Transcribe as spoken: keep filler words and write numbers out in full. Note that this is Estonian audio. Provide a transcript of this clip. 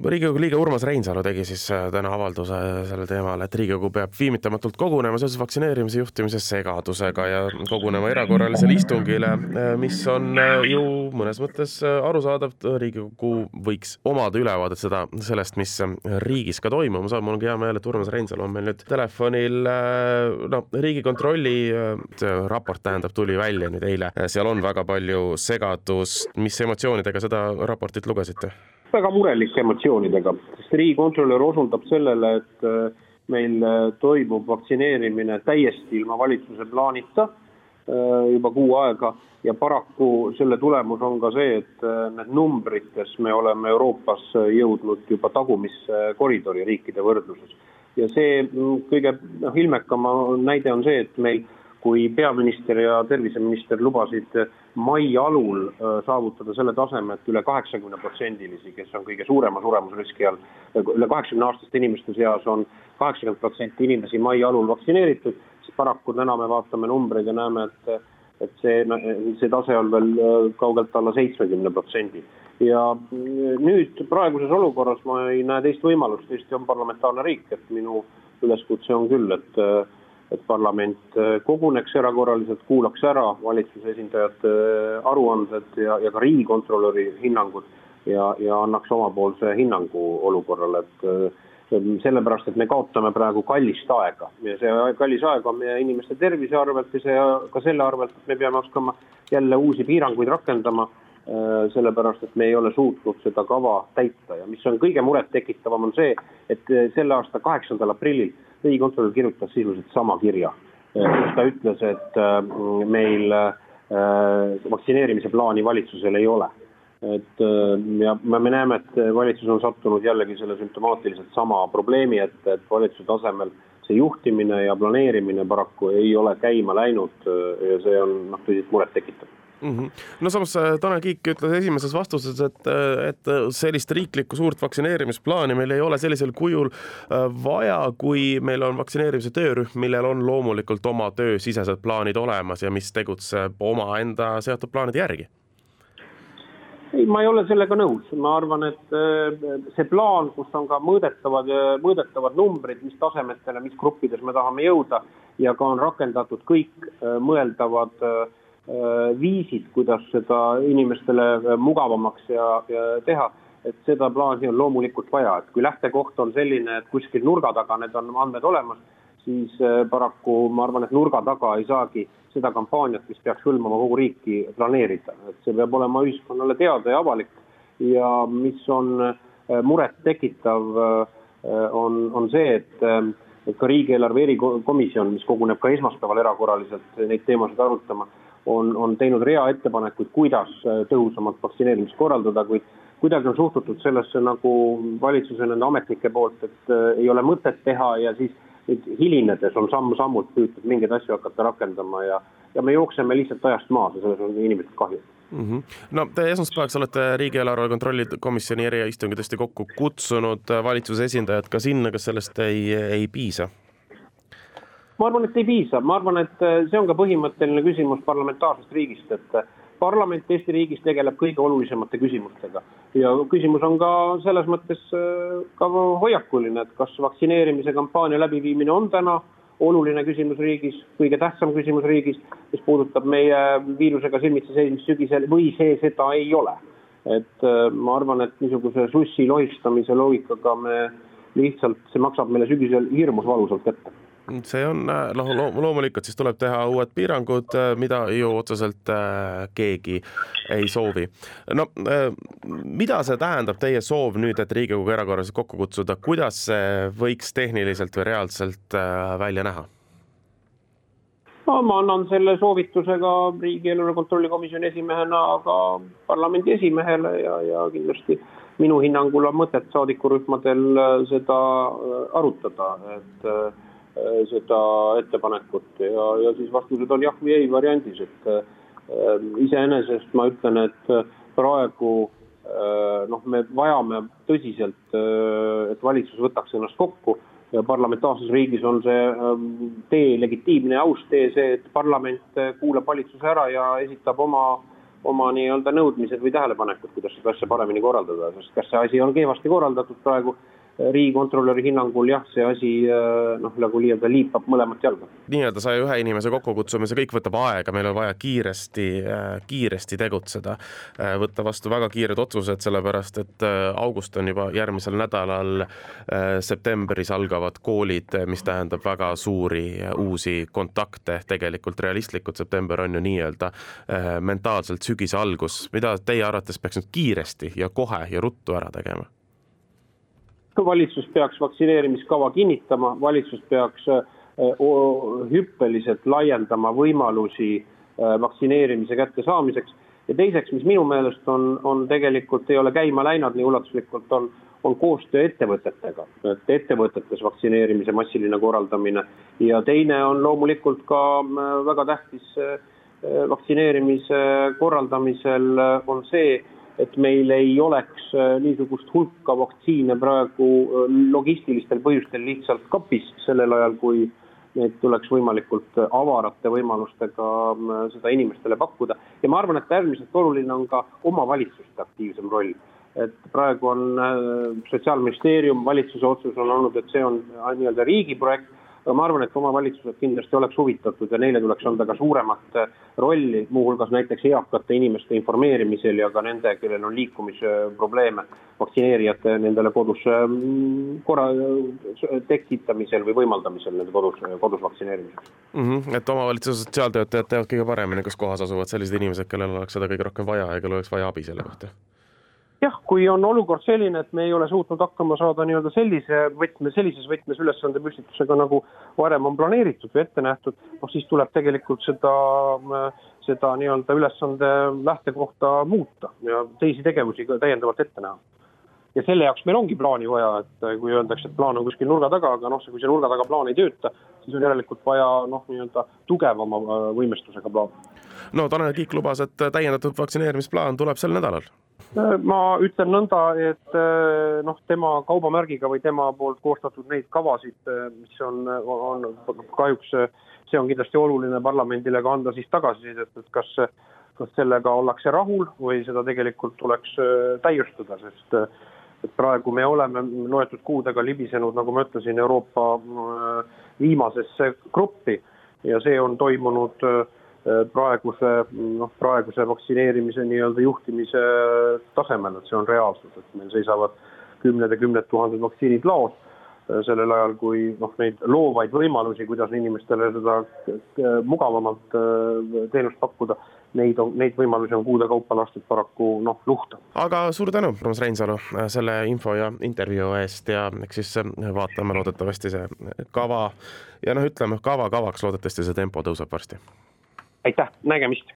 Riigikogu liige Urmas Reinsalu tegi siis täna avalduse sellel teemal, et Riigikogu peab viimitamatult kogunema seoses vaktsineerimise juhtimise segadusega ja kogunema erakorralisele istungile, mis on ju mõnes mõttes arusaadav. Riigikogu võiks omada ülevaadet seda, sellest, mis riigis ka toimuma saab. Mul on hea meel, et Urmas Reinsalu on meil nüüd telefonil. No, Riigikontrolli raport tähendab tuli välja nüüd eile. Seal on väga palju segadust. Mis emotsioonidega seda raportit lugesite? Väga murelike emotsioonidega, sest riigikontrolör osundab sellele, et meil toimub vaktsineerimine täiesti ilma valitsuse plaanita juba kuu aega ja paraku selle tulemus on ka see, et need numbrites me oleme Euroopas jõudnud juba tagumisse koridori riikide võrdluses. Ja see kõige ilmekama näide on see, et meil kui peaminister ja terviseminister lubasid mai alul saavutada selle taseme, et üle kaheksakümmend protsenti, kes on kõige suurema suremusriski all, üle kaheksakümne aastaste inimeste seas on kaheksakümmend protsenti inimesi mai alul vaktsineeritud, siis paraku täna me vaatame numbreid ja näeme, et, et see, see tase on veel kaugelt alla seitsekümmend protsenti. Ja nüüd praeguses olukorras ma ei näe teist võimalust, Eesti on parlamentaarne riik, et minu üleskutse on küll, et et parlament koguneks erakorraliselt, kuulaks ära valitsuse esindajate aruanded ja, ja ka riigikontrolöri hinnangud ja, ja annaks omapoolse hinnangu olukorrale, et sellepärast, et me kaotame praegu kallist aega ja see kallis aeg on meie inimeste tervise arvelt ja see ka selle arvelt, et me peame oskama jälle uusi piiranguid rakendama, sellepärast, et me ei ole suutnud seda kava täita ja mis on kõige muret tekitavam on see, et selle aasta kaheksandal aprillil riigikontrolör kirjutas sisuliselt sama kirja. Ta ütles, et meil vaktsineerimise plaani valitsusel ei ole. Et, ja me näeme, et valitsus on sattunud jällegi selle sümptomaatiliselt sama probleemi, et, et valitsuse tasemel see juhtimine ja planeerimine paraku ei ole käima läinud ja see on noh, tõsiselt muret tekitab. Mm-hmm. No samas Tanel Kiik ütles esimeses vastuses, et, et sellist riiklikku suurt vaktsineerimisplaani meil ei ole sellisel kujul vaja, kui meil on vaktsineerimise töörühm, millel on loomulikult oma töösisesed plaanid olemas ja mis tegutseb oma enda seatud plaanide järgi. Ei, ma ei ole sellega nõus. Ma arvan, et see plaan, kus on ka mõõdetavad, mõõdetavad numbrid, mis tasemetele, mis gruppides me tahame jõuda ja ka on rakendatud kõik mõeldavad viisid, kuidas seda inimestele mugavamaks ja, ja teha, et seda plaani on loomulikult vaja. Et kui lähtekoht on selline, et kuskil nurga taga need on andmed olemas, siis paraku ma arvan, et nurga taga ei saagi seda kampaaniat, mis peaks hõlmama kogu riiki planeerida. Et see peab olema ühiskonnale teada ja avalik ja mis on muret tekitav on, on see, et, et ka riigieelarve erikomisjon, mis koguneb ka esmaspäeval erakorraliselt neid teemasid arutama, On, on teinud rea ettepanekuid, kuidas tõhusamalt vaktsineerimist korraldada, kuid kuidagi on suhtutud sellesse nagu valitsuse nende ametnike poolt, et ei ole mõtet teha ja siis hilinedes on samm-sammult püütud mingeid asju hakata rakendama ja, ja me jookseme lihtsalt ajast maas ja selles on inimesed kahju. Mm-hmm. No, te esmaspäevaks olete riigieelarve kontrolli komisjoni eriistungi tõesti kokku kutsunud valitsuse esindajad ka sinna, kas sellest ei, ei piisa? Ma arvan, et ei piisa. Ma arvan, et see on ka põhimõtteline küsimus parlamentaarsest riigist, et parlament Eesti riigis tegeleb kõige olulisemate küsimustega. Ja küsimus on ka selles mõttes ka hoiakuline, et kas vaktsineerimise kampaania läbiviimine on täna oluline küsimus riigis, kõige tähtsam küsimus riigis, mis puudutab meie viirusega silmitsi seismist sügisel või see seda ei ole. Et ma arvan, et niisuguse sussi lohistamise loogikaga me lihtsalt, see maksab meile sügisel hirmus valusalt kätte. See on, no, loomulikult siis tuleb teha uued piirangud, mida ju otseselt keegi ei soovi. No, mida see tähendab teie soov nüüd, et Riigikogu erakorraliselt kokku kutsuda? Kuidas see võiks tehniliselt või reaalselt välja näha? No, ma annan selle soovitusega riigieelarve kontrolli komisjoni esimehena, aga parlamendi esimehele ja, ja kindlasti minu hinnangul on mõtet saadikurühmadel seda arutada, et seda ettepanekut ja, ja siis vastused on jah või ei variandis, et äh, iseenesest ma ütlen, et praegu äh, noh, me vajame tõsiselt, äh, et valitsus võtaks ennast kokku ja parlamentaarses riigis on see äh, tee legitiimne ja aus tee see, et parlament kuulab valitsuse ära ja esitab oma oma nii-öelda nõudmised või tähelepanekud, kuidas seda asja paremini korraldada, sest kas see asi on kehvasti korraldatud praegu riigikontrolöri hinnangul, jah, see asi noh, nagu liialda liipab mõlemat jalga. Nii-öelda sai ühe inimese kokkukutsumise, kõik võtab aega, meil on vaja kiiresti, kiiresti tegutseda, võtta vastu väga kiired otsused, sellepärast et august on juba järgmisel nädalal, septembris algavad koolid, mis tähendab väga suuri uusi kontakte, tegelikult realistlikult september on ju nii-öelda mentaalselt sügise algus. Mida teie arvates peaks nüüd kiiresti ja kohe ja ruttu ära tegema? Valitsus peaks vaktsineerimiskava kinnitama, valitsus peaks hüppeliselt laiendama võimalusi vaktsineerimise kätte saamiseks ja teiseks, mis minu meelest on, on tegelikult ei ole käima läinud nii ulatuslikult, on, on koostöö ettevõtetega, et ettevõtetes vaktsineerimise massiline korraldamine ja teine on loomulikult ka väga tähtis vaktsineerimise korraldamisel on see, et meil ei oleks niisugust hulka vaktsiine praegu logistilistel põhjustel lihtsalt kapis sellel ajal, kui need tuleks võimalikult avarate võimalustega seda inimestele pakkuda. Ja ma arvan, et äärmiselt oluline on ka omavalitsuste aktiivsem roll. Et praegu on Sotsiaalministeerium, valitsuse otsus on olnud, et see on nii-öelda riigi projekt, aga ma arvan, et omavalitsused kindlasti oleks huvitatud ja neile tuleks anda ka suuremat rolli, muuhulgas näiteks eakate inimeste informeerimisel ja ka nende, kellel on liikumisprobleeme, vaktsineerijate nendele kodus korra tekitamisel või võimaldamisel nende kodus, kodus vaktsineerimiseks. Mm-hmm. Et omavalitsuse sotsiaaltöötajad teavad kõige paremini, kus kohas asuvad sellised inimesed, kellel oleks seda kõige rohkem vaja ja kellel oleks vaja abi selle kohta. Jah, kui on olukord selline, et me ei ole suutnud hakkama saada nii-öelda sellise võtme, sellises võtmes ülesande püstitusega, nagu varem on planeeritud või ette nähtud, noh siis tuleb tegelikult seda, seda nii-öelda ülesande lähtekohta muuta ja teisi tegevusi täiendavalt ette näha. Ja selle jaoks meil ongi plaani vaja, et kui öeldakse, et plaan on kuskil nurga taga, aga noh, kui see nurga taga plaan ei tööta, siis on järelikult vaja noh, nii-öelda tugevama võimestusega plaan. No Tanel Kiik lubas, et täiendatud vaktsineerimisplaan tuleb sel nädalal. Ma ütlen nõnda, et noh, tema kaubamärgiga või tema poolt koostatud neid kavasid, mis on, on kahjuks, see on kindlasti oluline parlamendile ka anda siis tagasi, et kas, kas sellega ollakse rahul või seda tegelikult tuleks täiustada, sest et praegu me oleme loetud kuudega libisenud, nagu ma ütlesin, Euroopa viimasesse gruppi ja see on toimunud praeguse, noh, praeguse vaktsineerimise nii-öelda juhtimise tasemel, et see on reaalsus, et meil seisavad kümned ja kümned tuhanded vaktsiinid laos sellel ajal, kui noh, neid loovaid võimalusi, kuidas inimestele seda mugavamalt teenust pakkuda, neid, on, neid võimalusi on kuude kaupa lastud paraku noh, luhta. Aga suur tänu, Urmas Reinsalu, selle info ja intervjuu eest ja eks siis vaatame loodetavasti see kava ja noh, ütleme kava kavaks loodetavasti see tempo tõuseb varsti. Aitäh, nägemist!